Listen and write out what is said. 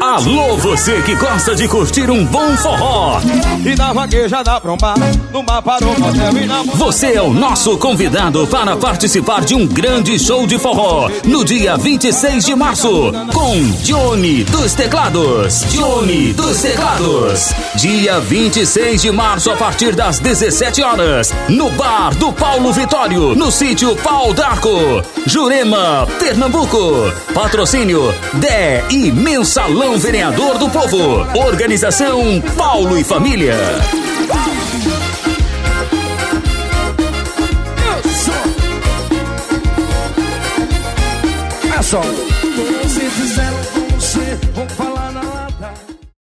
Alô, você que gosta de curtir um bom forró. E na vaquejada pra um bar, no bar para um motel e na... Você é o nosso convidado para participar de um grande show de forró no dia 26 de março com Johnny dos Teclados. Johnny dos Teclados. Dia 26 de março a partir das 17 horas no bar do Paulo Vitório, no sítio Pau d'Arco, Jurema, Pernambuco. Patrocínio Dé e Mensalão Vereador do Povo. Organização Paulo e Família. É só